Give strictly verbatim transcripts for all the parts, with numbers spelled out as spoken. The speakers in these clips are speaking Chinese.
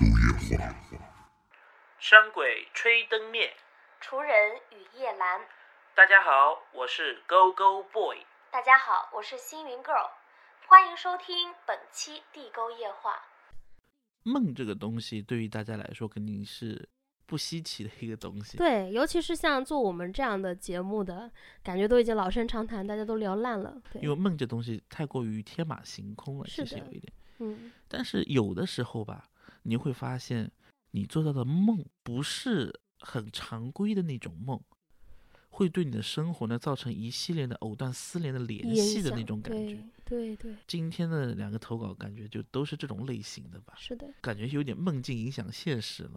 沟夜话。 山鬼吹灯灭， 厨人与夜阑。 大家好，我是 Go Go Boy。 大家好，我是星云 Girl， 欢迎收听本期地沟夜话。 梦这个东西对于大家来说肯定是不稀奇的一个东西， 对，尤其是像做我们这样的节目的，感觉都已经老生常谈，大家都聊烂了。对， 因为梦这东西太过于天马行空了，其实有一点。 嗯， 但是有的时候吧，你会发现你做到的梦不是很常规的那种梦，会对你的生活呢造成一系列的藕断丝连的联系的那种感觉。 对对对， 今天的两个投稿感觉就都是这种类型的吧。 是的， 感觉有点梦境影响现实了。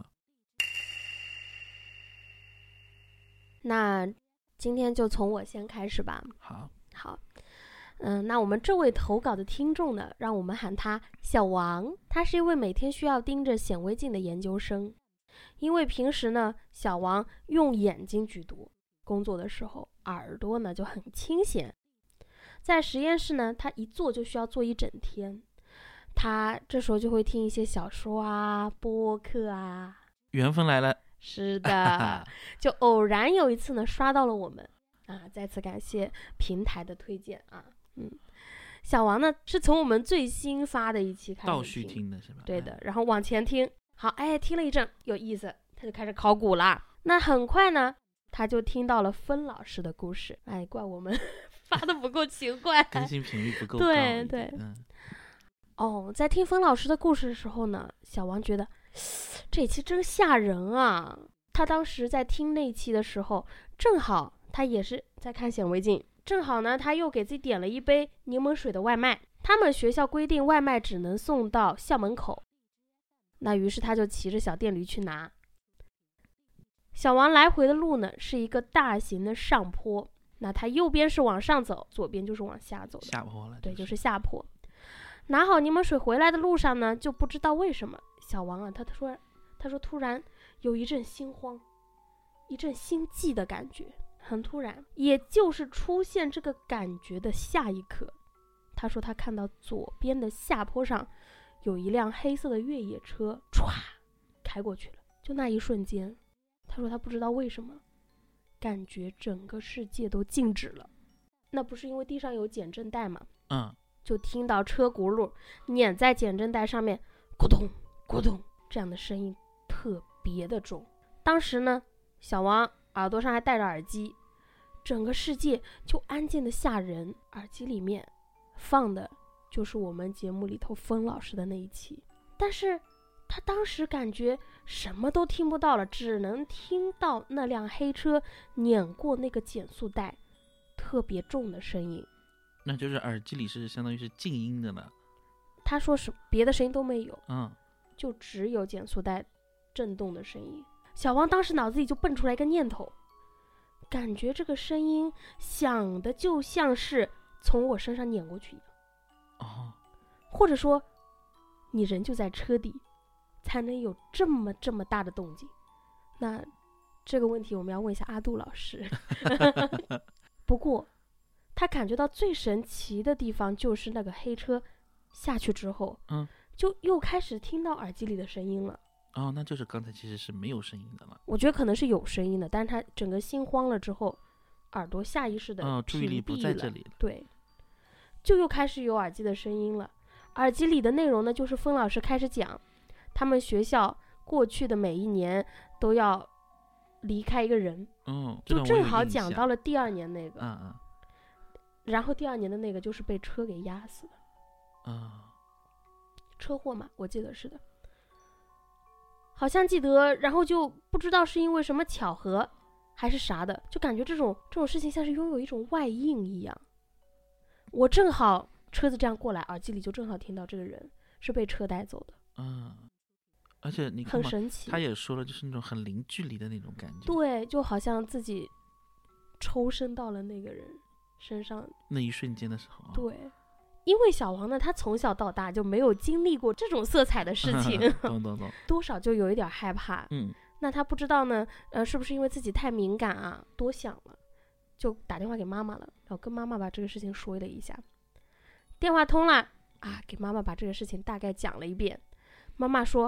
那今天就从我先开始吧。 好， 好，嗯，那我们这位投稿的听众呢，让我们喊他小王。他是一位每天需要盯着显微镜的研究生，因为平时呢，小王用眼睛居多，工作的时候耳朵呢就很清闲。在实验室呢，他一坐就需要坐一整天。他这时候就会听一些小说啊、播客啊。 缘分来了。 是的，就偶然有一次呢，刷到了我们啊，再次感谢平台的推荐啊。嗯，小王呢是从我们最新发的一期开始倒叙听的是吧？ 对的，然后往前听，好，哎，听了一阵有意思，他就开始考古啦。那很快呢，他就听到了芬老师的故事，哎，怪我们发的不够勤快， 更新频率不够高。 对对， 嗯。 哦，在听芬老师的故事的时候呢，小王觉得这期真吓人啊！他当时在听那期的时候，正好他也是在看显微镜，正好呢，他又给自己点了一杯柠檬水的外卖。他们学校规定外卖只能送到校门口，那于是他就骑着小电驴去拿。小王来回的路呢是一个大型的上坡，那他右边是往上走，左边就是往下走的， 下坡了。 对，就是下坡。拿好柠檬水回来的路上呢，就不知道为什么，小王啊，他说，他说突然有一阵心慌，一阵心悸的感觉，很突然。也就是出现这个感觉的下一刻，他说他看到左边的下坡上有一辆黑色的越野车唰开过去了。就那一瞬间，他说他不知道为什么，感觉整个世界都静止了。那不是因为地上有减震带吗？ 嗯。 就听到车轱辘碾在减震带上面咕咚咕咚这样的声音，特别的重。当时呢，小王耳朵上还戴着耳机，整个世界就安静的吓人。耳机里面放的就是我们节目里头芬老师的那一期，但是他当时感觉什么都听不到了，只能听到那辆黑车碾过那个减速带特别重的声音。 那就是耳机里是相当于是静音的了。 他说是别的声音都没有， 嗯， 就只有减速带震动的声音。小王当时脑子里就蹦出来一个念头，感觉这个声音响的就像是从我身上碾过去一样。 哦， 或者说你人就在车底，才能有这么这么大的动静。那这个问题我们要问一下阿杜老师。不过他感觉到最神奇的地方就是那个黑车下去之后， 嗯， 就又开始听到耳机里的声音了。 哦，那就是刚才其实是没有声音的了。 我觉得可能是有声音的，但是他整个心慌了之后，耳朵下意识的哦，注意力不在这里了。 对，就又开始有耳机的声音了。耳机里的内容呢，就是芬老师开始讲，他们学校过去的每一年都要离开一个人， 嗯， 就正好讲到了第二年那个。 嗯嗯。 然后第二年的那个就是被车给压死的， 啊， 车祸嘛，我记得是的，好像记得。然后就不知道是因为什么巧合还是啥的，就感觉这种这种事情像是拥有一种外应一样。我正好车子这样过来，耳机里就正好听到这个人是被车带走的。 嗯，而且你看很神奇， 他也说了，就是那种很零距离的那种感觉。 对，就好像自己抽身到了那个人身上那一瞬间的时候。 对，因为小王呢，他从小到大就没有经历过这种色彩的事情， 懂懂懂， 多少就有一点害怕。 嗯， 那他不知道呢，呃，是不是因为自己太敏感啊，多想了，就打电话给妈妈了，然后跟妈妈把这个事情说了一下。电话通了啊，给妈妈把这个事情大概讲了一遍。妈妈说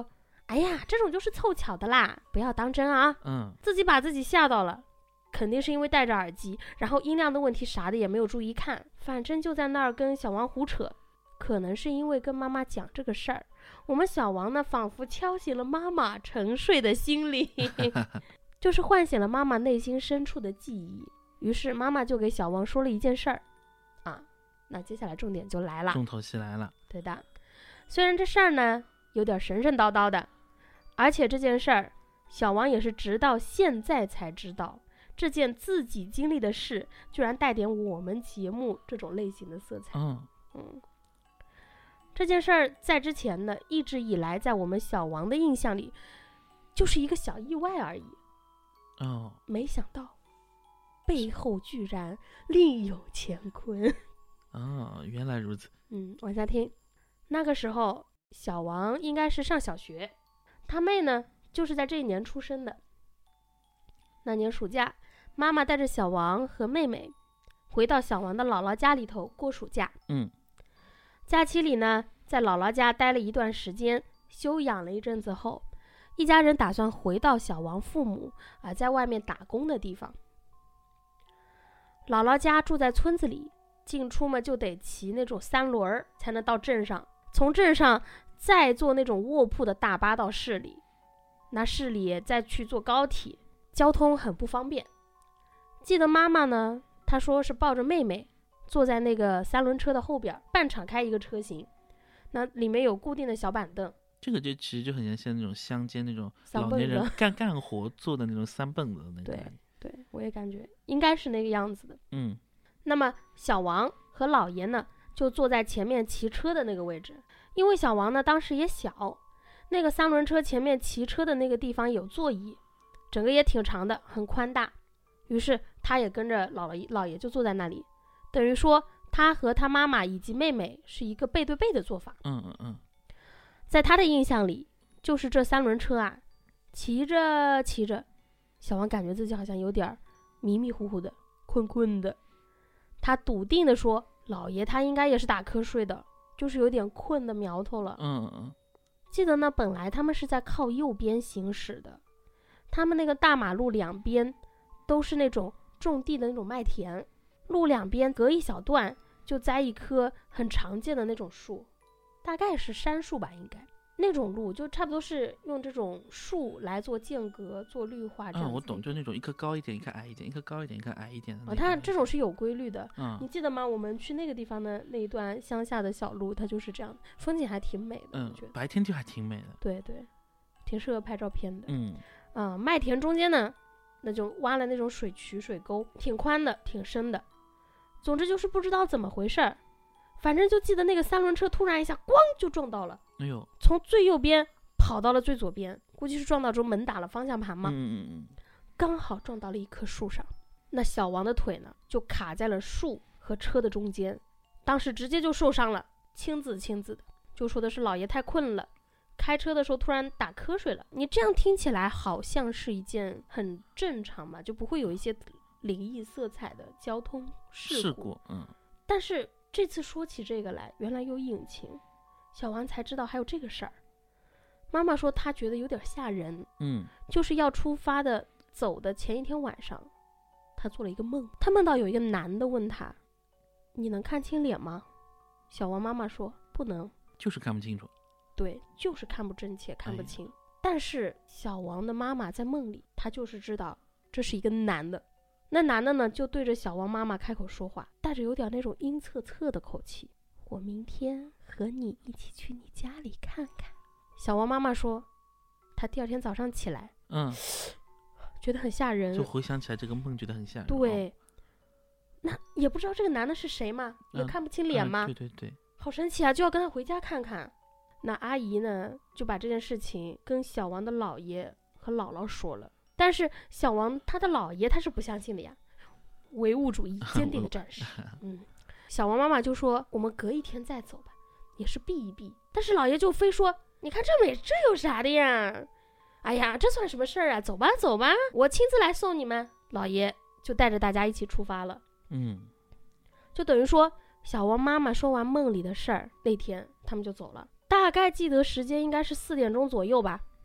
哎呀，这种就是凑巧的啦，不要当真啊。 嗯， 自己把自己吓到了，肯定是因为戴着耳机，然后音量的问题啥的也没有注意看，反正就在那儿跟小王胡扯。可能是因为跟妈妈讲这个事儿，我们小王呢仿佛敲醒了妈妈沉睡的心灵，就是唤醒了妈妈内心深处的记忆。于是妈妈就给小王说了一件事儿啊，那接下来重点就来了， 重头戏来了。 对的，虽然这事儿呢有点神神叨叨的，而且这件事儿小王也是直到现在才知道，这件自己经历的事居然带点我们节目这种类型的色彩。 嗯嗯，这件事儿在之前呢，一直以来在我们小王的印象里就是一个小意外而已。 哦， 没想到背后居然另有乾坤。 哦，原来如此。 嗯，往下听。那个时候小王应该是上小学，他妹呢就是在这一年出生的。那年暑假，妈妈带着小王和妹妹回到小王的姥姥家里头过暑假。 嗯， 假期里呢，在姥姥家待了一段时间，休养了一阵子后，一家人打算回到小王父母啊、呃、在外面打工的地方。姥姥家住在村子里，进出嘛就得骑那种三轮才能到镇上，从镇上再坐那种卧铺的大巴到市里，那市里再去坐高铁，交通很不方便。记得妈妈呢，她说是抱着妹妹坐在那个三轮车的后边，半敞开一个车型，那里面有固定的小板凳。 这个就其实就很像像那种乡间那种三蹦子老年人干干活坐的那种三蹦子的那种。 对对，我也感觉应该是那个样子的。 嗯， 那么小王和姥爷呢，就坐在前面骑车的那个位置。因为小王呢当时也小，那个三轮车前面骑车的那个地方有座椅，整个也挺长的，很宽大。于是他也跟着姥姥姥爷就坐在那里，等于说他和他妈妈以及妹妹是一个背对背的做法。 嗯嗯嗯， 在他的印象里，就是这三轮车啊，骑着骑着，小王感觉自己好像有点迷迷糊糊的，困困的。他笃定地说，姥爷他应该也是打瞌睡的，就是有点困的苗头了。 嗯嗯， 记得呢，本来他们是在靠右边行驶的，他们那个大马路两边都是那种种地的那种麦田，路两边隔一小段就栽一棵很常见的那种树，大概是杉树吧，应该那种路就差不多是用这种树来做间隔做绿化这样子。 嗯，我懂，就那种一棵高一点一棵矮一点，一棵高一点一棵矮一点的那哦， 种。 它这种是有规律的。 嗯， 你记得吗？我们去那个地方的那一段乡下的小路，它就是这样，风景还挺美的。 嗯我觉得白天就还挺美的。 对对，挺适合拍照片的。 嗯啊、麦田中间呢，那就挖了那种水渠水沟，挺宽的，挺深的。总之就是不知道怎么回事儿，反正就记得那个三轮车突然一下咣就撞到了， 哎呦， 从最右边跑到了最左边，估计是撞到之后门打了方向盘嘛， 嗯嗯嗯刚好撞到了一棵树上。那小王的腿呢，就卡在了树和车的中间，当时直接就受伤了，青紫青紫的，就说的是姥爷太困了，开车的时候突然打瞌睡了。你这样听起来好像是一件很正常嘛，就不会有一些灵异色彩的交通事故。 事故，嗯， 但是这次说起这个来，原来有隐情，小王才知道还有这个事儿。妈妈说她觉得有点吓人， 嗯， 就是要出发的走的前一天晚上，她做了一个梦，她梦到有一个男的问她，你能看清脸吗？小王妈妈说不能， 就是看不清楚。 对，就是看不真切，看不哎清。但是小王的妈妈在梦里，她就是知道这是一个男的。那男的呢，就对着小王妈妈开口说话，带着有点那种阴恻恻的口气。我明天和你一起去你家里看看。小王妈妈说，她第二天早上起来， 嗯， 觉得很吓人， 就回想起来这个梦，觉得很吓人。 对， 哦那也不知道这个男的是谁嘛，也嗯看不清脸嘛， 嗯对对对， 好神奇啊，就要跟他回家看看。那阿姨呢，就把这件事情跟小王的姥爷和姥姥说了，但是小王他的姥爷他是不相信的呀，唯物主义坚定的战士。嗯，小王妈妈就说我们隔一天再走吧，也是避一避。但是姥爷就非说，你看这美，这有啥的呀？哎呀，这算什么事儿啊？走吧走吧，我亲自来送你们。姥爷就带着大家一起出发了。 嗯， 就等于说小王妈妈说完梦里的事儿，那天他们就走了。大概记得时间应该是四点钟左右吧。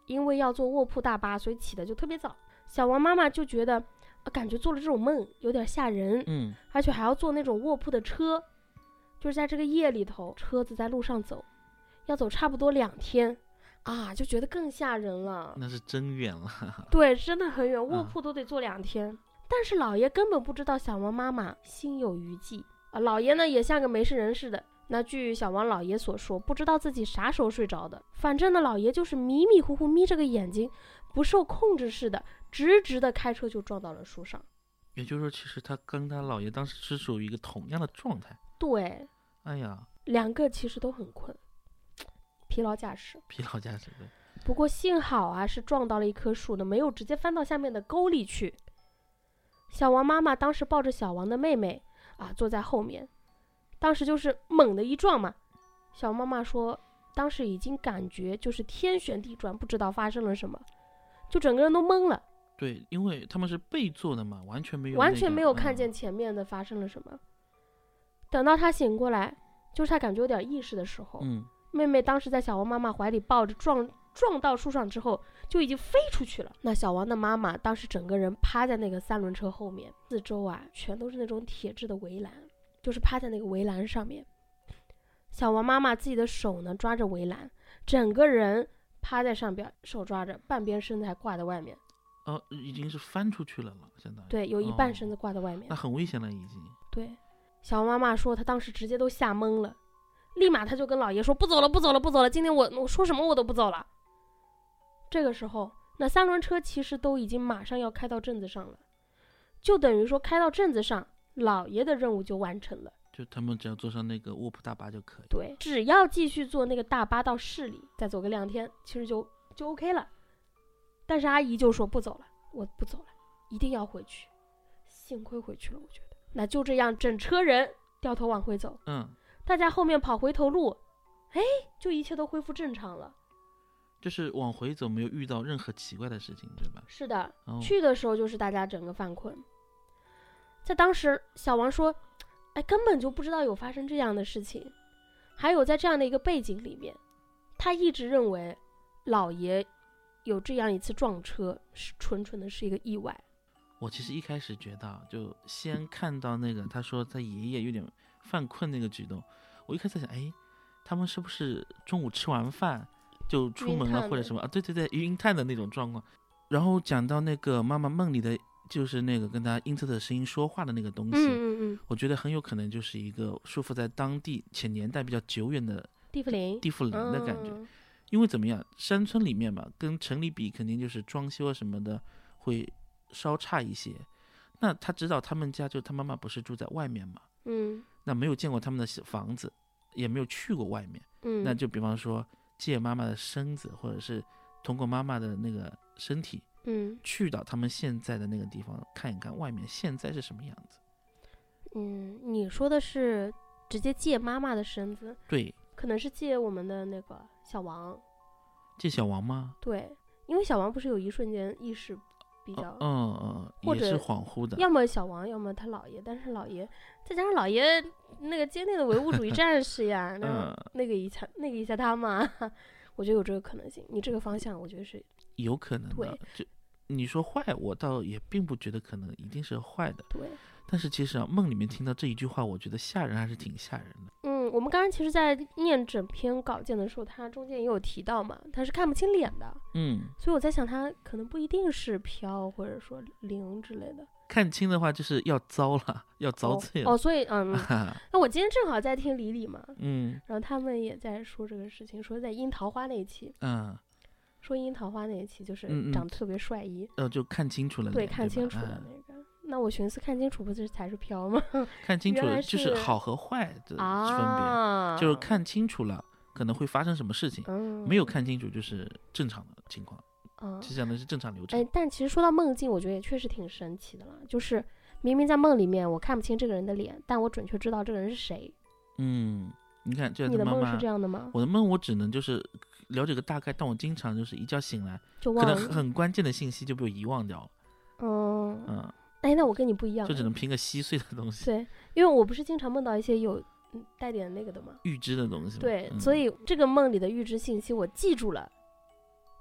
因为要坐卧铺大巴，所以起的就特别早。小王妈妈就觉得、呃、感觉做了这种梦有点吓人， 嗯， 而且还要坐那种卧铺的车，就是在这个夜里头，车子在路上走，要走差不多两天啊，就觉得更吓人了。 那是真远了。 对，真的很远，卧铺都得坐两天。嗯、但是老爷根本不知道小王妈妈心有余悸啊，老爷呢也像个没事人似的。那据小王老爷所说，不知道自己啥时候睡着的，反正呢老爷就是迷迷糊糊眯着个眼睛，不受控制似的，直直的开车就撞到了树上。 也就是说，其实他跟他姥爷当时是属于一个同样的状态。 对， 哎呀， 两个其实都很困，疲劳驾驶。 疲劳驾驶对。 不过幸好啊，是撞到了一棵树呢，没有直接翻到下面的沟里去。小王妈妈当时抱着小王的妹妹啊，坐在后面。当时就是猛的一撞嘛，小妈妈说当时已经感觉就是天旋地转，不知道发生了什么，就整个人都懵了。 对，因为他们是背坐的嘛，完全没有、那个、 完全没有看见前面的发生了什么、嗯、等到他醒过来，就是他感觉有点意识的时候， 嗯， 妹妹当时在小王妈妈怀里抱着，撞撞到树上之后就已经飞出去了。那小王的妈妈当时整个人趴在那个三轮车后面，四周啊全都是那种铁质的围栏，就是趴在那个围栏上面。小王妈妈自己的手呢抓着围栏，整个人趴在上边，手抓着，半边身子还挂在外面。 哦，已经是翻出去了了，现在。 对，有一半身子挂在外面、哦、 那很危险了已经。 对，小王妈妈说她当时直接都吓懵了，立马她就跟老爷说不走了不走了不走了，今天我我说什么我都不走了。这个时候那三轮车其实都已经马上要开到镇子上了，就等于说开到镇子上，老爷的任务就完成了， 就他们只要坐上那个卧铺大巴就可以。 对，只要继续坐那个大巴到市里，再走个两天，其实就就 OK 了。但是阿姨就说不走了，我不走了，一定要回去。幸亏回去了，我觉得。那就这样，整车人掉头往回走。 嗯， 大家后面跑回头路，哎，就一切都恢复正常了。 就是往回走，没有遇到任何奇怪的事情，对吧？ 是的、 哦、 去的时候就是大家整个犯困。在当时小王说，哎，根本就不知道有发生这样的事情。还有在这样的一个背景里面，他一直认为老爷有这样一次撞车是纯纯的是一个意外。 我其实一开始觉得，就先看到那个他说他爷爷有点犯困那个举动，我一开始想，哎，他们是不是中午吃完饭就出门了或者什么啊？对对对，晕碳的那种状况。然后讲到那个妈妈梦里的，就是那个跟他阴恻的声音说话的那个东西， 嗯嗯嗯， 我觉得很有可能就是一个束缚在当地且年代比较久远的地缚灵， 地缚灵的感觉。 嗯、 因为怎么样，山村里面嘛，跟城里比，肯定就是装修什么的会稍差一些。那他知道他们家就他妈妈不是住在外面嘛， 嗯， 那没有见过他们的房子，也没有去过外面， 嗯， 那就比方说借妈妈的身子，或者是通过妈妈的那个身体， 嗯， 去到他们现在的那个地方看一看外面现在是什么样子。 嗯，你说的是直接借妈妈的身子？ 对， 可能是借我们的那个小王。 借小王吗？ 对，因为小王不是有一瞬间意识比较， 嗯嗯， 或者也是恍惚的， 要么小王，要么他姥爷，但是姥爷再加上姥爷那个坚定的唯物主义战士呀，那、 嗯、 那个一下那个一下他嘛，我觉得有这个可能性。你这个方向，我觉得是有可能的。 对， 就你说坏，我倒也并不觉得可能一定是坏的。 对， 但是其实啊，梦里面听到这一句话，我觉得吓人还是挺吓人的。 嗯，我们刚刚其实在念整篇稿件的时候，他中间也有提到嘛，他是看不清脸的。 嗯， 所以我在想，他可能不一定是飘或者说灵之类的。 看清的话，就是要遭了，要遭罪了。 哦，哦所以嗯，那我今天正好在听李李嘛， 嗯， 然后他们也在说这个事情，说在樱桃花那一期， 嗯， 说樱桃花那一期就是嗯嗯长得特别帅一， 呃，就看清楚了， 对，看清楚了嗯那个。那我寻思看清楚不是才是飘吗？ 看清楚了是就是好和坏的分别， 啊、 就是看清楚了可能会发生什么事情， 嗯、 没有看清楚就是正常的情况。 嗯， 就讲的是正常流程。 哎，但其实说到梦境，我觉得也确实挺神奇的了。就是明明在梦里面我看不清这个人的脸，但我准确知道这个人是谁。 嗯，你看，就你的妈妈梦是这样的吗？ 我的梦我只能就是了解个大概，但我经常就是一觉醒来， 就忘了， 可能很关键的信息就被我遗忘掉了。 嗯嗯， 哎，那我跟你不一样， 就只能凭个稀碎的东西。 对，因为我不是经常梦到一些有带点那个的吗？ 预知的东西。 对、 嗯， 所以这个梦里的预知信息我记住了。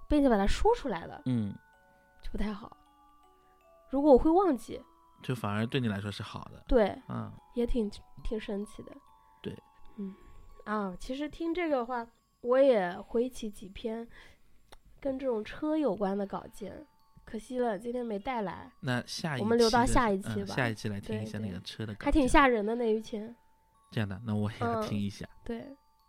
并且把它说出来了， 嗯， 就不太好。如果我会忘记， 就反而对你来说是好的。 对， 嗯， 也挺挺神奇的。 对， 嗯，啊，其实听这个的话，我也回起几篇跟这种车有关的稿件，可惜了今天没带来。 那下一期我们留到的下一期吧嗯下一期来听一下对那个车的稿件， 还挺吓人的那一篇。 这样的，那我也要嗯听一下。 对，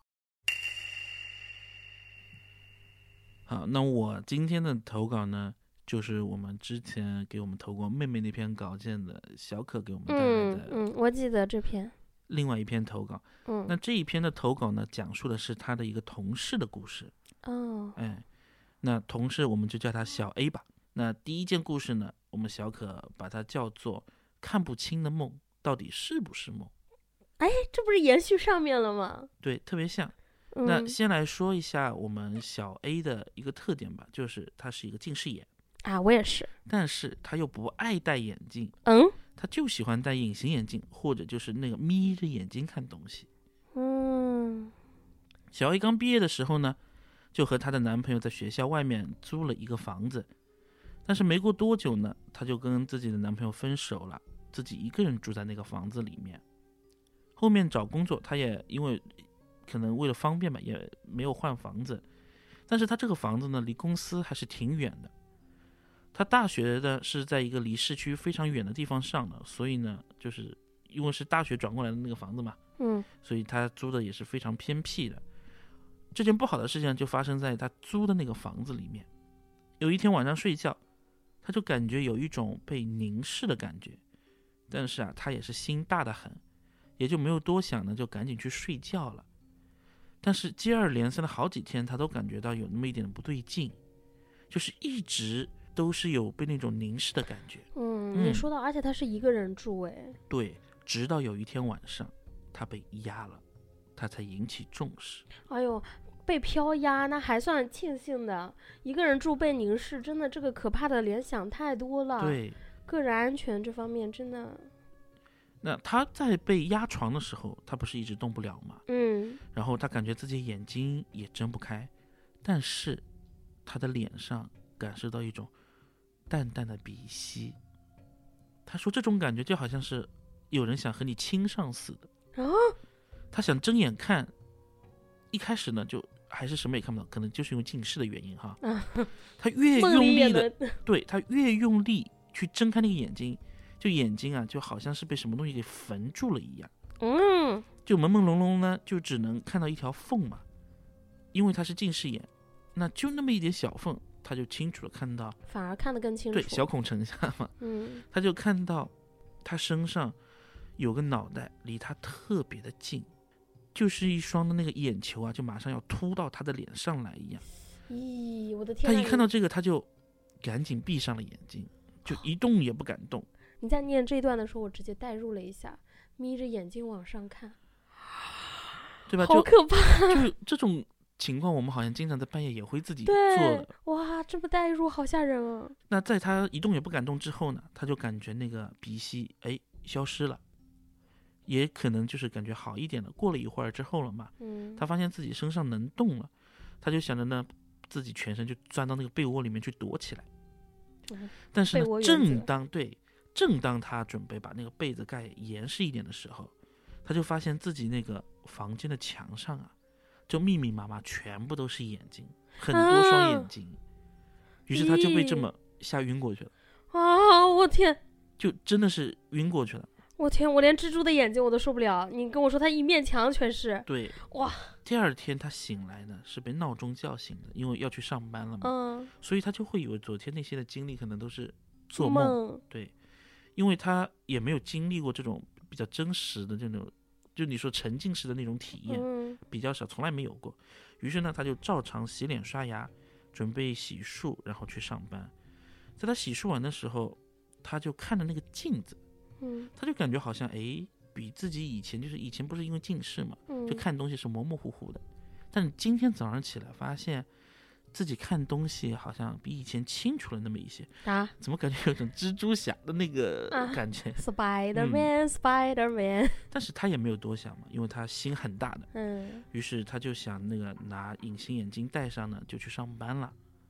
好，那我今天的投稿呢，就是我们之前给我们投过妹妹那篇稿件的小可给我们带来的嗯嗯，我记得这篇。 另外一篇投稿。 嗯， 那这一篇的投稿呢，讲述的是他的一个同事的故事。 哦， 哎，那同事我们就叫他小 A 吧。那第一件故事呢，我们小可把它叫做看不清的梦到底是不是梦。 哎，这不是延续上面了吗？ 对，特别像。 嗯、 那先来说一下我们小 A 的一个特点吧，就是他是一个近视眼， 啊，我也是。 但是他又不爱戴眼镜， 嗯他就喜欢戴隐形眼镜，或者就是那个眯着眼睛看东西。 嗯小 A 刚毕业的时候呢，就和她的男朋友在学校外面租了一个房子，但是没过多久呢，她就跟自己的男朋友分手了，自己一个人住在那个房子里面。后面找工作，她也因为可能为了方便吧，也没有换房子，但是她这个房子呢，离公司还是挺远的。她大学的是在一个离市区非常远的地方上的，所以呢，就是因为是大学转过来的那个房子嘛， 嗯所以她租的也是非常偏僻的。这件不好的事情就发生在她租的那个房子里面。有一天晚上睡觉，她就感觉有一种被凝视的感觉，但是啊，她也是心大得很，也就没有多想呢，就赶紧去睡觉了。但是接二连三的好几天，她都感觉到有那么一点不对劲，就是一直都是有被那种凝视的感觉。 嗯， 嗯你说到，而且他是一个人住，哎， 对，直到有一天晚上，她被压了，她才引起重视。 哎呦，被飘压那还算庆幸的，一个人住被凝视，真的这个可怕的联想太多了。， 对， 个人安全这方面真的， 那她在被压床的时候，她不是一直动不了吗？ 嗯然后她感觉自己眼睛也睁不开，但是她的脸上感受到一种淡淡的鼻息。她说这种感觉就好像是有人想和你亲上似的。 啊， 她想睁眼看，一开始呢就还是什么也看不到，可能就是因为近视的原因哈。 啊她越梦用里也力的， 能， 对，她越用力去睁开那个眼睛，就眼睛啊就好像是被什么东西给缝住了一样。 嗯就朦朦胧胧呢，就只能看到一条缝嘛，因为他是近视眼，那就那么一点小缝，他就清楚的看到， 反而看得更清楚。 对，小孔成像嘛， 嗯他就看到他身上有个脑袋离他特别的近，就是一双的那个眼球啊，就马上要凸到他的脸上来一样。 咦，我的天他呐！ 一看到这个，他就赶紧闭上了眼睛，就一动也不敢动。 你在念这一段的时候，我直接代入了一下，眯着眼睛往上看， 对吧？ 好就可怕！ 就这种情况，我们好像经常在半夜也会自己做对的。， 哇，这么代入，好吓人啊！ 那在他一动也不敢动之后呢，他就感觉那个鼻息哎消失了，也可能就是感觉好一点了。过了一会儿之后了嘛， 嗯， 他发现自己身上能动了，他就想着呢，自己全身就钻到那个被窝里面去躲起来。 嗯但是呢被窝，原正则当对，正当他准备把那个被子盖严实一点的时候，他就发现自己那个房间的墙上啊，就密密麻麻全部都是眼睛，很多双眼睛。于是他就被这么吓晕过去了， 啊，我天， 就真的是晕过去了。 我天，我连蜘蛛的眼睛我都受不了。你跟我说他一面墙全是， 对， 哇， 第二天他醒来呢，是被闹钟叫醒的，因为要去上班了嘛， 嗯， 所以他就会以为昨天那些的经历可能都是做梦。 梦， 对，因为他也没有经历过这种比较真实的这种，就你说沉浸式的那种体验， 嗯比较少，从来没有过。于是呢，他就照常洗脸刷牙，准备洗漱，然后去上班。在他洗漱完的时候，他就看着那个镜子， 嗯他就感觉好像哎，比自己以前就是以前不是因为近视嘛， 嗯， 就看东西是模模糊糊的，但是今天早上起来发现自己看东西好像比以前清楚了那么一些， 啊怎么感觉有种蜘蛛侠的那个啊感觉？ ，Spider Man，Spider Man， 但是他也没有多想嘛，因为他心很大的， 嗯于是他就想那个拿隐形眼镜戴上呢，就去上班了。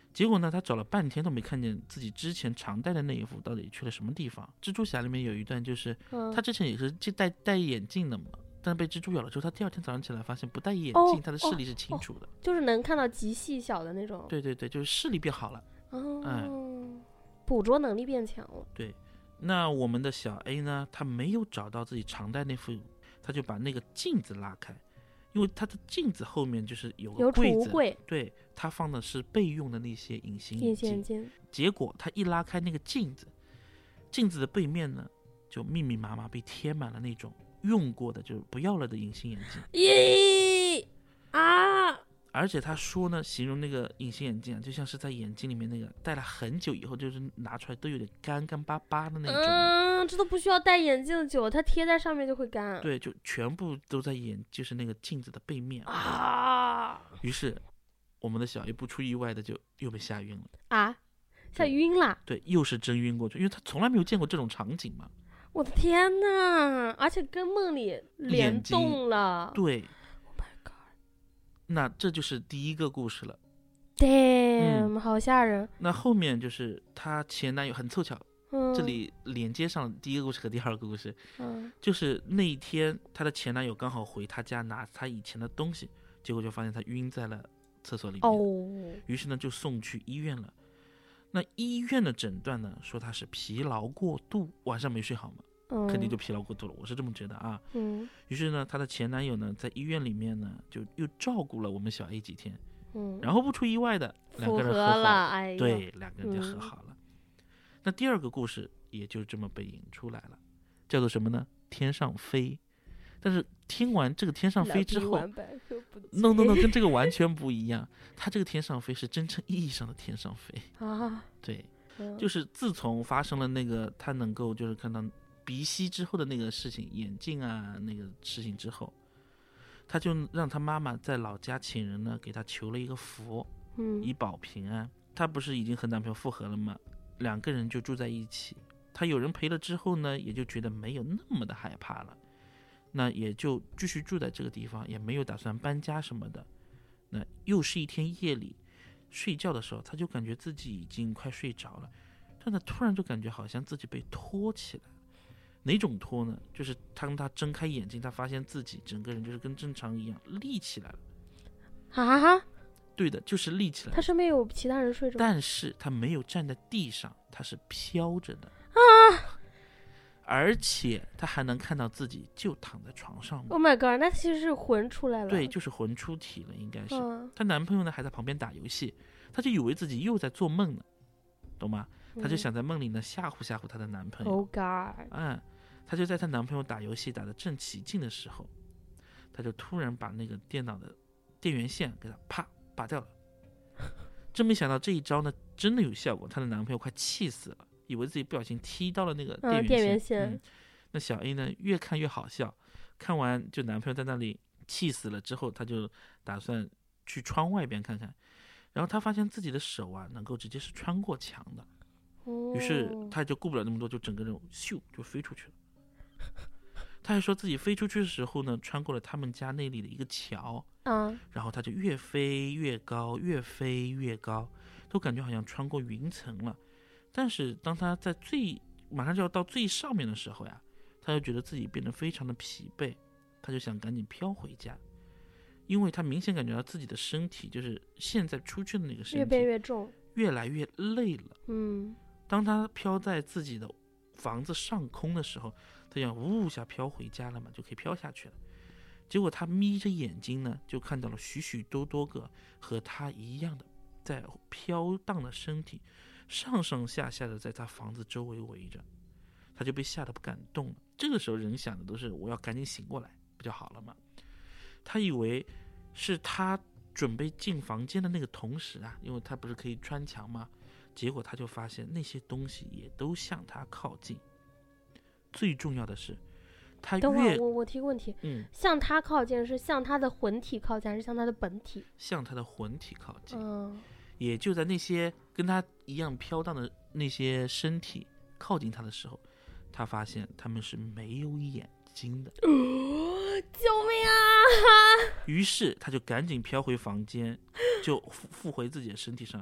结果呢，他找了半天都没看见自己之前常戴的那一副到底去了什么地方。蜘蛛侠里面有一段就是， 嗯、 他之前也是戴戴眼镜的嘛，但被蜘蛛咬了之后，他第二天早上起来发现不戴眼镜， 哦、 他的视力是清楚的、哦哦，就是能看到极细小的那种。 对对对，就是视力变好了。 哦， 哎， 捕捉能力变强了。 对，那我们的小 A 呢，他没有找到自己常戴那副，他就把那个镜子拉开。因为他的镜子后面就是有个柜子， 有储物柜， 对，他放的是备用的那些隐形眼镜。 眼镜结果他一拉开那个镜子，镜子的背面呢，就密密麻麻被贴满了那种用过的，就是不要了的隐形眼镜。 咦啊！ 而且他说呢，形容那个隐形眼镜啊，就像是在眼睛里面那个戴了很久以后，就是拿出来都有点干干巴巴的那种。 嗯，这都不需要戴眼镜久，它贴在上面就会干。 对，就全部都在眼，就是那个镜子的背面啊。 于是，我们的小 A 不出意外的就又被吓晕了啊，吓晕了。 对，又是真晕过去，因为他从来没有见过这种场景嘛。 我的天哪！而且跟梦里联动了。 对。那这就是第一个故事了 ，damn，、嗯、好吓人。 那后面就是她前男友，很凑巧， 嗯、 这里连接上第一个故事和第二个故事， 嗯、 就是那一天她的前男友刚好回她家拿她以前的东西，结果就发现她晕在了厕所里面， 哦， 于是呢就送去医院了。那医院的诊断呢说她是疲劳过度，晚上没睡好嘛。 嗯、 肯定就疲劳过度了，我是这么觉得啊。 嗯， 于是呢，她的前男友呢，在医院里面呢，就又照顾了我们小 A 几天。 嗯， 然后不出意外的，两个人和好了，哎， 对，两个人就和好了。嗯、那第二个故事也就这么被引出来了，叫做什么呢？天上飞。但是听完这个天上飞之后 ，no no no， 跟这个完全不一样。他这个天上飞是真正意义上的天上飞啊， 对，嗯、就是自从发生了那个他能够就是看到鼻息之后的那个事情，眼镜啊那个事情之后，他就让他妈妈在老家请人呢，给他求了一个福， 嗯， 以保平安。他不是已经和男朋友复合了吗？两个人就住在一起。他有人陪了之后呢，也就觉得没有那么的害怕了，那也就继续住在这个地方，也没有打算搬家什么的。那又是一天夜里睡觉的时候，他就感觉自己已经快睡着了，但他突然就感觉好像自己被拖起来。哪种拖呢？就是当他睁开眼睛，他发现自己整个人就是跟正常一样立起来了。 啊？ 对的，就是立起来了。 他身边有其他人睡着， 但是他没有站在地上，他是飘着的啊！ 而且他还能看到自己就躺在床上。 Oh my god， 那其实是魂出来了。 对，就是魂出体了，应该是。 嗯、 她男朋友呢还在旁边打游戏，她就以为自己又在做梦呢，懂吗？她就想在梦里呢吓唬吓唬她的男朋友。 Oh god！ 嗯，她就在她男朋友打游戏打得正起劲的时候，她就突然把那个电脑的电源线给她啪拔掉了。真没想到这一招呢真的有效果，她的男朋友快气死了，以为自己不小心踢到了那个电源线。嗯、 电源线嗯、那小 A 呢越看越好笑，看完就男朋友在那里气死了之后，她就打算去窗外边看看，然后她发现自己的手啊能够直接是穿过墙的。于是他就顾不了那么多，就整个人咻就飞出去了。他还说自己飞出去的时候呢，穿过了他们家那里的一个桥， 嗯， 然后他就越飞越高，越飞越高，都感觉好像穿过云层了。但是当他在最马上就要到最上面的时候呀，他就觉得自己变得非常的疲惫，他就想赶紧飘回家，因为他明显感觉到自己的身体就是现在出去的那个身体越变越重， 越来越累了。 嗯。 当他飘在自己的房子上空的时候，他想呜一下飘回家了嘛，就可以飘下去了。结果他眯着眼睛呢，就看到了许许多多个和他一样的在飘荡的身体，上上下下的在他房子周围围着。他就被吓得不敢动了。这个时候人想的都是我要赶紧醒过来不就好了吗？他以为是他准备进房间的那个同时啊，因为他不是可以穿墙吗？结果他就发现那些东西也都向他靠近。最重要的是他越等会儿我我提个问题， 嗯， 向他靠近是向他的魂体靠近还是向他的本体？ 向他的魂体靠近。 嗯， 也就在那些跟他一样飘荡的那些身体靠近他的时候，他发现他们是没有眼睛的。 救命啊！ 于是他就赶紧飘回房间，就附附回自己的身体上。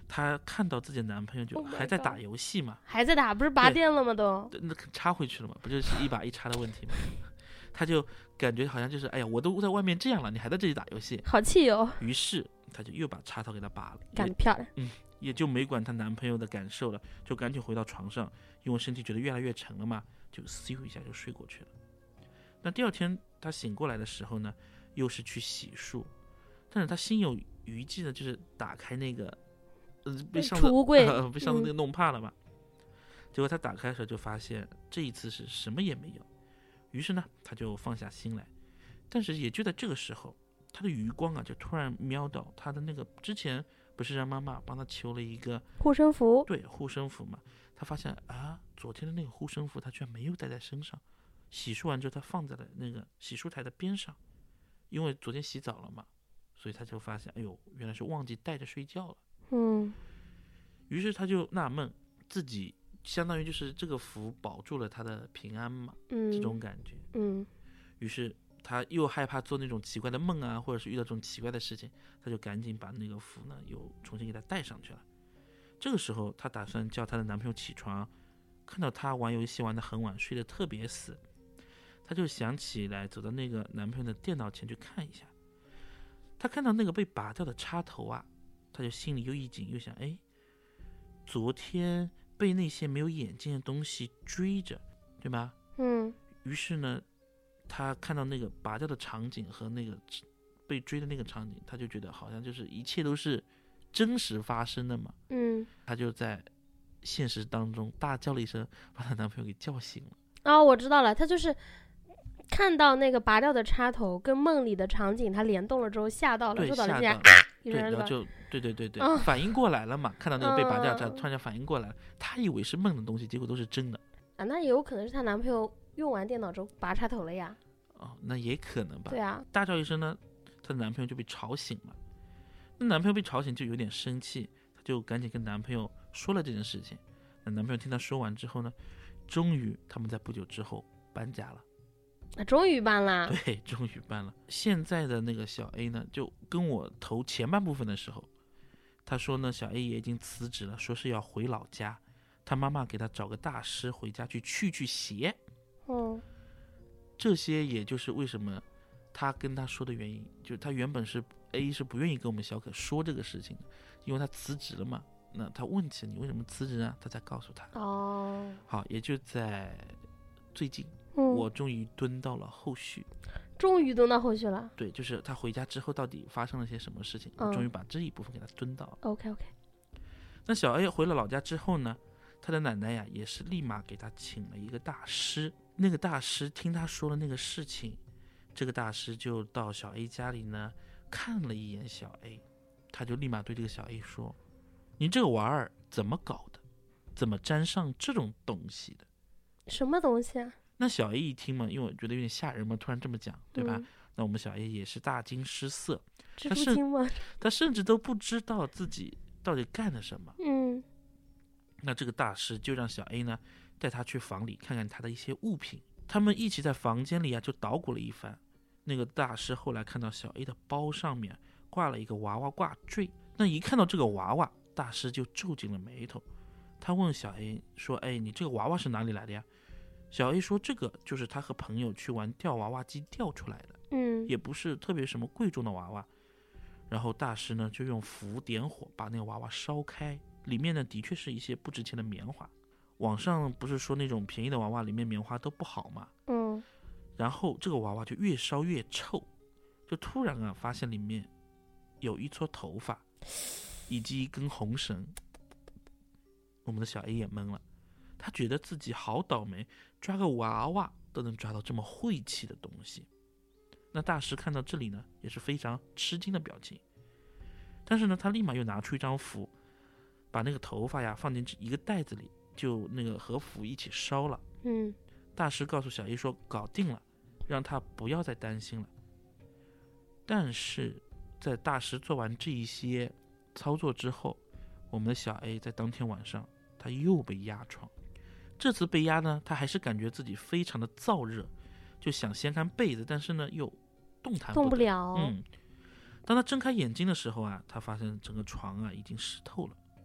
她看到自己的男朋友就 Oh my 还在打 God 游戏嘛， 还在打，不是拔对电了吗？都对那插回去了嘛，不就是一把一插的问题吗？她就感觉好像就是哎呀，我都在外面这样了，你还在这里打游戏。 好气哦， 于是她就又把插头给他拔了， 干得漂亮。 也就没管她男朋友的感受了，就赶紧回到床上，因为身体觉得越来越沉了嘛，就咻一下就睡过去了。那第二天她醒过来的时候呢，又是去洗漱，但是她心有余悸的，就是打开那个，呃，被上次、 储物柜呃、被上次那个嗯弄怕了嘛。结果她打开的时候就发现这一次是什么也没有，于是呢，她就放下心来。但是也就在这个时候，她的余光啊，就突然瞄到她的那个之前不是让妈妈帮她求了一个护身符， 对护身符嘛，她发现啊，昨天的那个护身符她居然没有带在身上。洗漱完之后，她放在了那个洗漱台的边上，因为昨天洗澡了嘛，所以她就发现，哎呦，原来是忘记带着睡觉了。 嗯于是她就纳闷，自己相当于就是这个符保住了她的平安嘛， 嗯， 这种感觉。 嗯于是她又害怕做那种奇怪的梦啊，或者是遇到这种奇怪的事情，她就赶紧把那个符呢又重新给她带上去了。这个时候，她打算叫她的男朋友起床，看到她玩游戏玩得很晚，睡得特别死，她就想起来走到那个男朋友的电脑前去看一下。她看到那个被拔掉的插头啊，她就心里又一紧，又想，哎，昨天被那些没有眼睛的东西追着，对吧？ 嗯于是呢，她看到那个拔掉的场景和那个被追的那个场景，她就觉得好像就是一切都是真实发生的嘛。 嗯， 她就在现实当中大叫了一声，把她男朋友给叫醒了。 哦，我知道了，他就是看到那个拔掉的插头跟梦里的场景，他联动了之后吓到了， 对， 说导致这样吓到了，对， 一人了。 然后就对对对对、 嗯反应过来了嘛，看到那个被拔掉的插头， 嗯突然间反应过来了，她以为是梦的东西，结果都是真的。 啊，那也有可能是她男朋友用完电脑之后拔插头了呀。 哦，那也可能吧。 对啊， 大叫一声呢，她的男朋友就被吵醒了。那男朋友被吵醒就有点生气，她就赶紧跟男朋友说了这件事情。那男朋友听她说完之后呢，终于他们在不久之后搬家了。 那终于搬啦。 对，终于搬了。现在的那个小 A 呢，就跟我头前半部分的时候，他说呢，小 A 也已经辞职了，说是要回老家，他妈妈给他找个大师回家去去去邪。 嗯这些也就是为什么他跟他说的原因，就是他原本是 A 是不愿意跟我们小可说这个事情的，因为他辞职了嘛。那他问起你为什么辞职啊，他才告诉他。 哦， 好，也就在最近， 嗯， 我终于蹲到了后续。 终于蹲到后续了。 对，就是他回家之后到底发生了些什么事情， 嗯我终于把这一部分给他蹲到了。 OK OK， 那小 A 回了老家之后呢，他的奶奶呀也是立马给他请了一个大师。那个大师听他说了那个事情，这个大师就到小 A 家里呢看了一眼小 A， 他就立马对这个小 A 说，你这个娃儿怎么搞的，怎么沾上这种东西的？ 什么东西啊？ 那小 A 一听嘛，因为我觉得有点吓人嘛，突然这么讲，对吧？ 嗯、 那我们小 A 也是大惊失色， 蜘他是蛛精吗？ 他甚至都不知道自己到底干了什么。 嗯那这个大师就让小 A 呢带他去房里看看他的一些物品。他们一起在房间里啊就捣鼓了一番。那个大师后来看到小 A 的包上面挂了一个娃娃挂坠，那一看到这个娃娃，大师就皱紧了眉头。他问小 A 说，哎，你这个娃娃是哪里来的呀？小 A 说，这个就是他和朋友去玩吊娃娃机吊出来的， 嗯， 也不是特别什么贵重的娃娃。然后大师呢就用符点火把那个娃娃烧开，里面呢的确是一些不值钱的棉花。网上不是说那种便宜的娃娃里面棉花都不好吗？ 嗯， 然后这个娃娃就越烧越臭，就突然啊发现里面有一撮头发以及一根红绳。我们的小 A 也懵了，他觉得自己好倒霉，抓个娃娃都能抓到这么晦气的东西。那大师看到这里呢也是非常吃惊的表情，但是呢他立马又拿出一张符，把那个头发呀放进一个袋子里，就那个和符一起烧了。 嗯， 大师告诉小 A 说搞定了，让他不要再担心了。但是在大师做完这一些操作之后，我们的小 A 在当天晚上他又被压床。这次被压呢，他还是感觉自己非常的燥热，就想掀开被子，但是呢又动弹动不得。 不了。 嗯，当他睁开眼睛的时候啊，他发现整个床啊已经湿透了。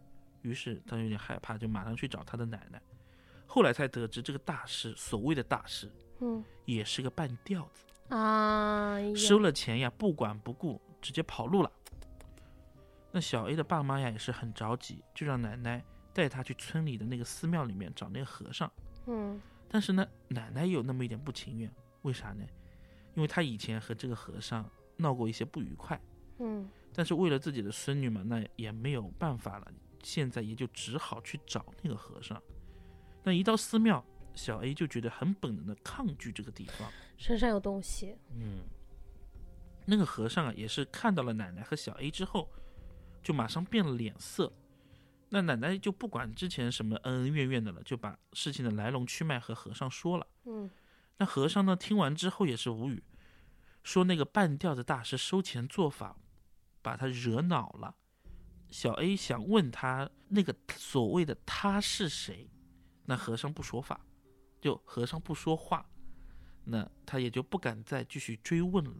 于是他有点害怕，就马上去找他的奶奶。后来才得知，这个大师，所谓的大师， 嗯也是个半吊子， 啊， 收了钱呀，不管不顾，直接跑路了。那小 A 的爸妈呀也是很着急，就让奶奶带他去村里的那个寺庙里面找那个和尚。 嗯但是呢，奶奶有那么一点不情愿，为啥呢？因为他以前和这个和尚闹过一些不愉快， 嗯但是为了自己的孙女嘛，那也没有办法了，现在也就只好去找那个和尚。那一到寺庙，小 A 就觉得很本能的抗拒这个地方， 身上有东西。 嗯，那个和尚啊，也是看到了奶奶和小 A 之后，就马上变了脸色。那奶奶就不管之前什么恩恩怨怨的了，就把事情的来龙去脉和和尚说了。 嗯那和尚呢，听完之后也是无语，说那个半吊子大师收钱做法，把他惹恼了。小 A 想问他那个所谓的他是谁，那和尚不说法，就和尚不说话，那他也就不敢再继续追问了。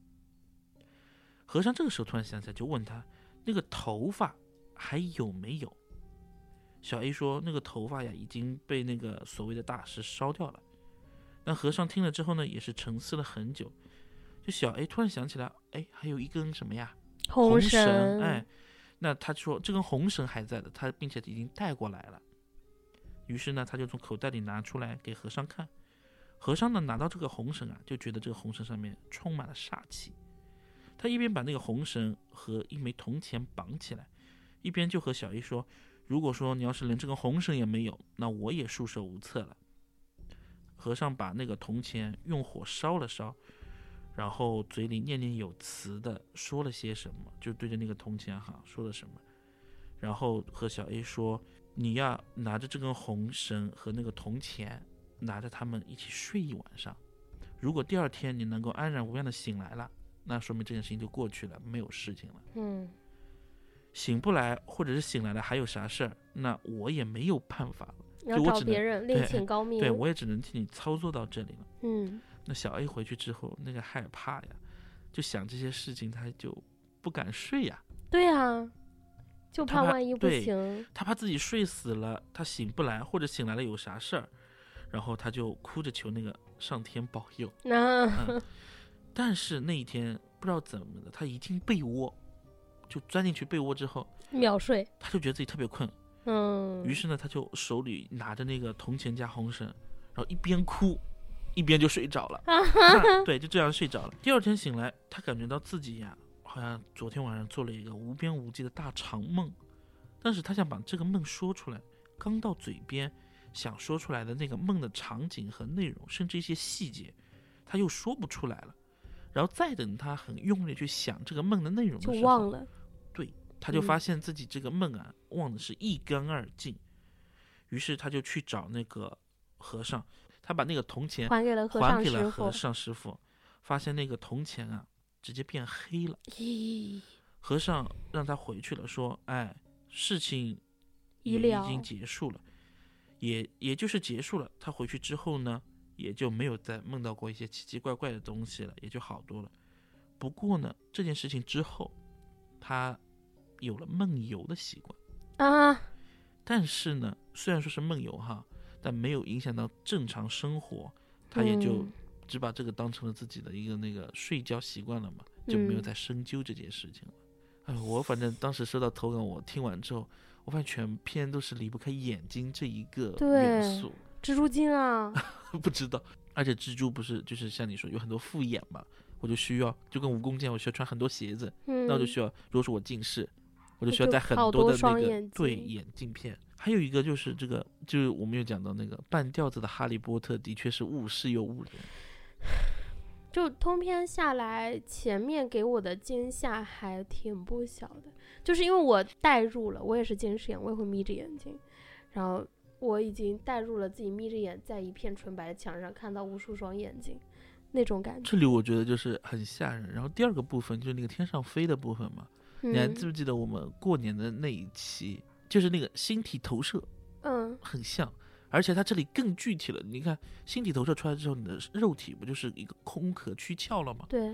和尚这个时候突然想起来，就问他那个头发还有没有。小 A 说那个头发呀已经被那个所谓的大师烧掉了。那和尚听了之后呢，也是沉思了很久。就小 A 突然想起来，哎，还有一根什么呀？ 红绳。 绳。 哎，那他说这根红绳还在的，他并且已经带过来了。于是呢，他就从口袋里拿出来给和尚看。和尚呢拿到这个红绳啊，就觉得这个红绳上面充满了煞气。他一边把那个红绳和一枚铜钱绑起来，一边就和小 A 说，如果说你要是连这根红绳也没有，那我也束手无策了。和尚把那个铜钱用火烧了烧，然后嘴里念念有词的说了些什么，就对着那个铜钱哈说了什么，然后和小 A 说，你呀拿着这根红绳和那个铜钱，拿着它们一起睡一晚上，如果第二天你能够安然无恙的醒来了，那说明这件事情就过去了，没有事情了。 嗯醒不来或者是醒来了还有啥事儿，那我也没有办法了， 要就我只能找别人另请高明。 对，我也只能替你操作到这里了。 嗯那小 A 回去之后，那个害怕呀，就想这些事情，他就不敢睡呀。 对啊，就怕他怕万一不对行。 他怕自己睡死了，他醒不来，或者醒来了有啥事儿，然后他就哭着求那个上天保佑。 那、 嗯、但是那一天不知道怎么的，他一进被窝，就钻进去被窝之后， 秒睡。 他就觉得自己特别困。 嗯， 于是呢，他就手里拿着那个铜钱加红绳，然后一边哭一边就睡着了。啊、对，就这样睡着了。第二天醒来，他感觉到自己呀，好像昨天晚上做了一个无边无际的大长梦，但是他想把这个梦说出来，刚到嘴边想说出来的那个梦的场景和内容，甚至一些细节，他又说不出来了。然后再等他很用力去想这个梦的内容的时候， 就忘了。 对，他就发现自己这个梦啊，忘的是一干二净。于是他就去找那个和尚，他把那个铜钱还给了和还尚师傅给了和。尚师傅，发现那个铜钱啊直接变黑了。 咦， 和尚让他回去了，说：“哎，事情也已了已经结束了，也也就是结束了。他回去之后呢，也就没有再梦到过一些奇奇怪怪的东西了，也就好多了。不过呢，这件事情之后，他有了梦游的习惯。 啊， 但是呢，虽然说是梦游哈，但没有影响到正常生活，他也就嗯只把这个当成了自己的一个那个睡觉习惯了嘛，就没有再深究这件事情了。哎，我反正当时收到投稿，我听完之后，我发现全篇都是离不开眼睛这一个元素。 蜘蛛精啊， 不知道，而且蜘蛛不是就是像你说有很多复眼嘛，我就需要就跟蜈蚣这样，我需要穿很多鞋子， 嗯， 那我就需要，如果说我近视，我就需要就戴很好多多的那个双眼镜对眼镜片。还有一个就是这个，就是我们有讲到那个半吊子的哈利波特，的确是误事又误人。 就通篇下来，前面给我的惊吓还挺不小的，就是因为我代入了，我也是近视眼，我也会眯着眼睛，然后我已经代入了自己眯着眼在一片纯白的墙上看到无数双眼睛，那种感觉。 这里我觉得就是很吓人。然后第二个部分就是那个天上飞的部分嘛， 嗯、 你还记不记得我们过年的那一期，就是那个星体投射， 嗯， 很像。而且它这里更具体了，你看星体投射出来之后，你的肉体不就是一个空壳躯壳了吗？ 对。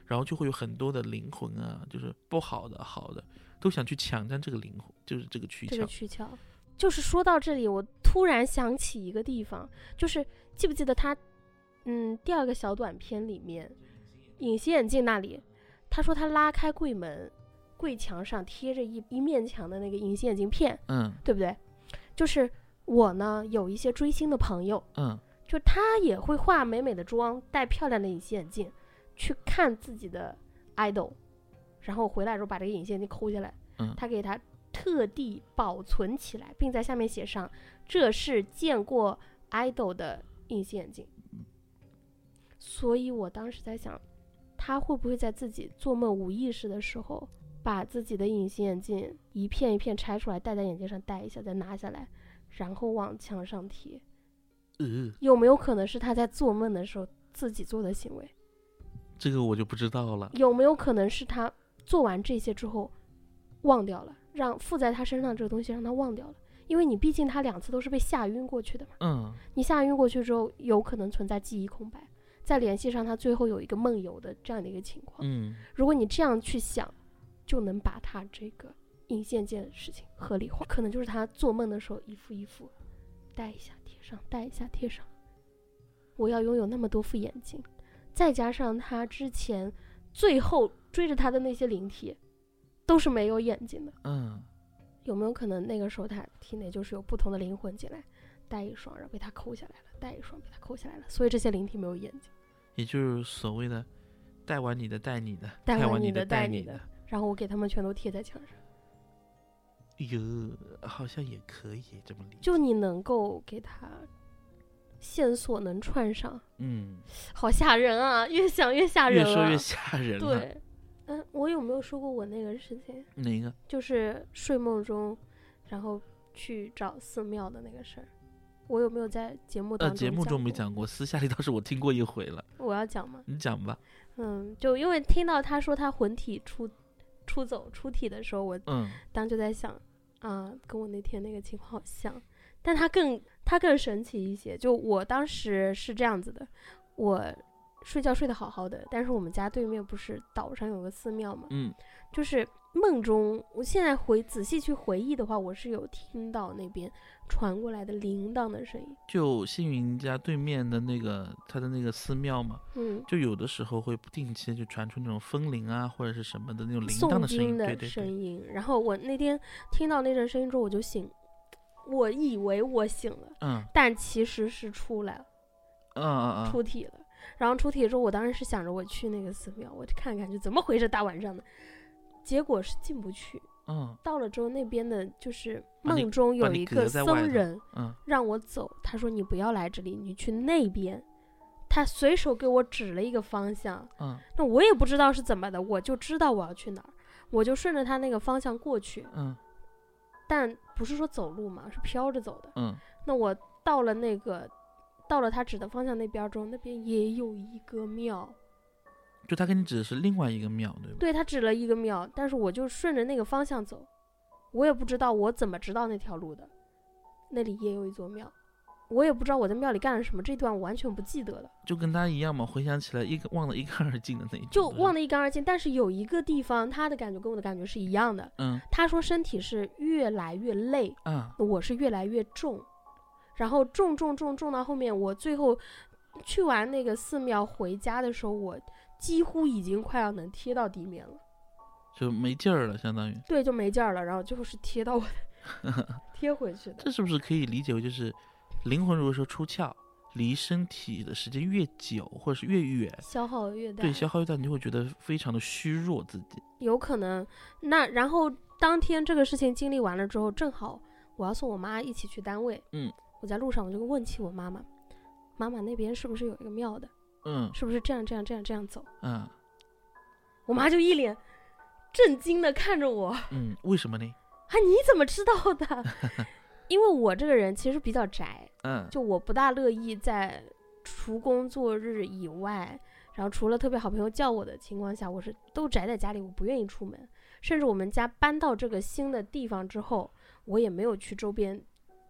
然后就会有很多的灵魂啊，就是不好的好的都想去抢占这个灵魂，就是这个躯壳。 这个躯壳，就是说到这里，我突然想起一个地方，就是记不记得他，嗯，第二个小短片里面，隐形眼镜那里，他说他拉开柜门，柜墙上贴着一一面墙的那个隐形眼镜片， 嗯， 对不对？就是我呢有一些追星的朋友， 嗯， 就他也会化美美的妆，戴漂亮的隐形眼镜，去看自己的 idol， 然后回来之后把这个隐形眼镜抠下来， 嗯， 他给他特地保存起来，并在下面写上这是见过 idol 的隐形眼镜。所以我当时在想，他会不会在自己做梦无意识的时候，把自己的隐形眼镜一片一片拆出来，戴在眼睛上戴一下，再拿下来，然后往墙上贴？ 呃， 有没有可能是他在做梦的时候自己做的行为？ 这个我就不知道了。 有没有可能是他做完这些之后忘掉了，让附在他身上这个东西让他忘掉了？因为你毕竟他两次都是被吓晕过去的嘛。 嗯， 你吓晕过去之后，有可能存在记忆空白，再联系上他最后有一个梦游的这样的一个情况。 嗯， 如果你这样去想，就能把他这个隐形眼镜的事情合理化。可能就是他做梦的时候一副一副戴一下贴上，戴一下贴上。我要拥有那么多副眼镜，再加上他之前最后追着他的那些灵体都是没有眼睛的。 嗯， 有没有可能那个时候他体内就是有不同的灵魂进来，带一双然后被他抠下来了，带一双被他抠下来了，所以这些灵体没有眼睛。 也就是所谓的带完你的带你的， 带完完的你的带你你的，然后我给他们全都贴在墙上。 哟，好像也可以这么理解。 就你能够给他线索能串上， 嗯， 好吓人啊！越想越吓人了。 越说越吓人了。 对，嗯，我有没有说过我那个事情？ 哪个？ 就是睡梦中，然后去找寺庙的那个事儿。我有没有在节目当呃， 中节目中没过？ 讲过，私下里倒是我听过一回了。 我要讲吗？ 你讲吧。 嗯，就因为听到他说他魂体出出走出体的时候，我嗯当就在想，啊，跟我那天那个情况好像，但他更他更神奇一些。就我当时是这样子的，我睡觉睡得好好的，但是我们家对面不是岛上有个寺庙嘛， 嗯， 就是梦中，我现在回仔细去回忆的话，我是有听到那边传过来的铃铛的声音。 就星云家对面的那个他的那个寺庙嘛， 嗯， 就有的时候会不定期的就传出那种风铃啊或者是什么的那种铃铛诵的声音， 经的对对对。 声音。然后我那天听到那阵声音之后，我就醒，我以为我醒了， 嗯但其实是出来了， 嗯嗯嗯， 出体了。然后出体之后，我当时是想着我去那个寺庙，我看看就怎么回事，大晚上的。结果是进不去。 嗯， 到了之后，那边的就是把你梦中有把你一个隔在外头僧人嗯让我走，他说你不要来这里，你去那边。他随手给我指了一个方向， 嗯那我也不知道是怎么的，我就知道我要去哪儿，我就顺着他那个方向过去。 嗯但不是说走路嘛，是飘着走的。 嗯， 那我到了那个，到了他指的方向那边之后，那边也有一个庙。 就他给你指的是另外一个庙，对吧？ 对，他指了一个庙，但是我就顺着那个方向走，我也不知道我怎么知道那条路的。那里也有一座庙，我也不知道我在庙里干了什么，这段我完全不记得了， 就跟他一样嘛，回想起来一个忘得一干二净的那一种，不是就忘得一干二净。但是有一个地方，他的感觉跟我的感觉是一样的。 嗯他说身体是越来越累， 啊我是越来越重，然后重重重重到后面，我最后去完那个寺庙回家的时候，我几乎已经快要能贴到地面了。 就没劲儿了，相当于。 对，就没劲儿了，然后最后是贴到我的贴回去的。 这是不是可以理解为就是灵魂如果说出窍，离身体的时间越久或者是越远， 消耗越大， 对，消耗越大，你就会觉得非常的虚弱自己。 有可能。那然后当天这个事情经历完了之后，正好我要送我妈一起去单位， 嗯， 我在路上我就问起我妈妈，妈妈那边是不是有一个庙的？ 嗯是不是这样这样这样这样走？ 嗯我妈就一脸震惊的看着我， 嗯，为什么呢？ 啊，你怎么知道的？因为我这个人其实比较宅， 嗯就我不大乐意在除工作日以外，然后除了特别好朋友叫我的情况下，我是都宅在家里，我不愿意出门。甚至我们家搬到这个新的地方之后，我也没有去周边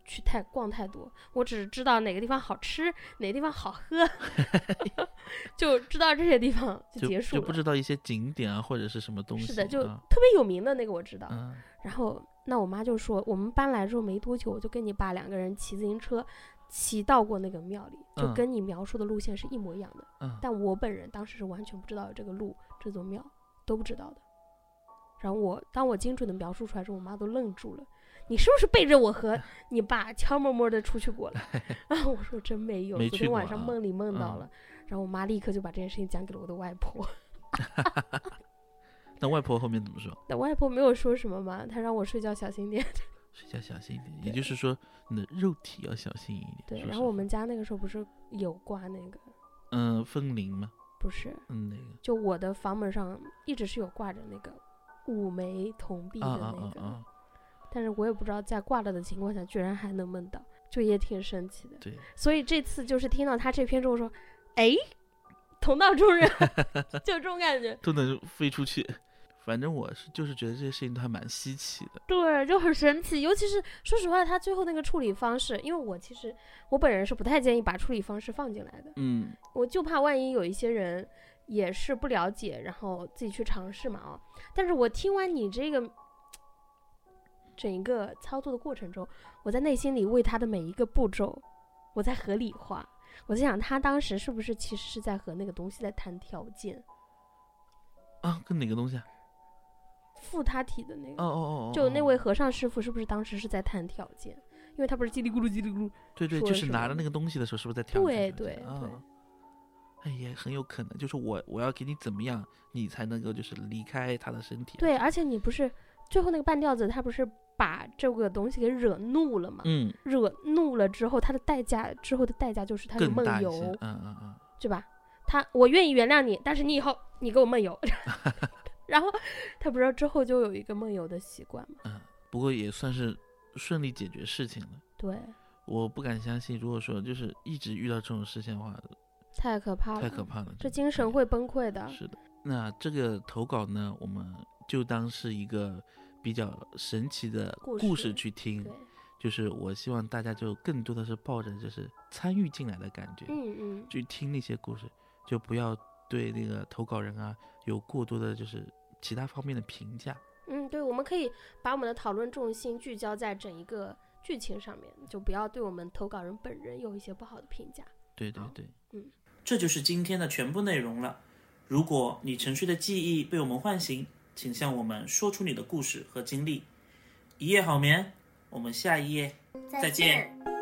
去太逛太多，我只知道哪个地方好吃，哪个地方好喝，就知道这些地方就结束了， 就, 就不知道一些景点啊或者是什么东西。 是的，就啊、 特别有名的那个我知道。 嗯、 然后那我妈就说，我们搬来之后没多久，我就跟你爸两个人骑自行车骑到过那个庙里，就跟你描述的路线是一模一样的。 嗯、 但我本人当时是完全不知道有这个路，这座庙都不知道的。然后我当我精准的描述出来之后，我妈都愣住了。你是不是背着我和你爸悄摸摸的出去过了？然后我说真没有， 没昨天晚上梦里梦到了。 嗯、 然后我妈立刻就把这件事情讲给了我的外婆。 那外婆后面怎么说？ 那外婆没有说什么嘛，她让我睡觉小心点。 睡觉小心一点，也就是说你的肉体要小心一点。 对，然后我们家那个时候不是有挂那个， 嗯，风铃吗？ 不是， 嗯，那个就我的房门上一直是有挂着那个五枚铜币的那个。 啊啊啊啊但是我也不知道在挂了的情况下居然还能梦到，就也挺神奇的。 对， 所以这次就是听到他这篇之后说，哎，同道中人，就这种感觉， 都能飞出去。反正我是就是觉得这些事情都还蛮稀奇的。 对，就很神奇。尤其是说实话，他最后那个处理方式，因为我其实我本人是不太建议把处理方式放进来的。 嗯， 我就怕万一有一些人也是不了解，然后自己去尝试嘛啊。但是我听完你这个整一个操作的过程中，我在内心里为他的每一个步骤我在合理化。我在想他当时是不是其实是在和那个东西在谈条件啊？跟哪个东西啊？ 附他体的那个。 哦哦哦， 就那位和尚师傅是不是当时是在谈条件？因为他不是叽里咕噜叽里咕噜。 对对，就是拿着那个东西的时候是不是在谈条件？ 对对对、 哦、哎，也很有可能就是我我要给你怎么样你才能够就是离开他的身体。 对，而且你不是最后那个半吊子他不是把这个东西给惹怒了嘛？ 嗯， 惹怒了之后他的代价之后的代价就是他有梦游。 嗯嗯嗯， 对吧？他我愿意原谅你，但是你以后你给我梦游。然后他不知道之后就有一个梦游的习惯嘛。 嗯，不过也算是顺利解决事情了。 对， 我不敢相信，如果说就是一直遇到这种事情的话， 太可怕了， 太可怕了， 这精神会崩溃的。 是的，那这个投稿呢，我们就当是一个比较神奇的故事去听。就是我希望大家就更多的是抱着就是参与进来的感觉， 嗯嗯， 去听那些故事，就不要对那个投稿人啊有过多的就是其他方面的评价。 嗯，对，我们可以把我们的讨论重心聚焦在整一个剧情上面，就不要对我们投稿人本人有一些不好的评价。 对对对， 嗯， 这就是今天的全部内容了。如果你沉睡的记忆被我们唤醒，请向我们说出你的故事和经历。一夜好眠，我们下一夜再见。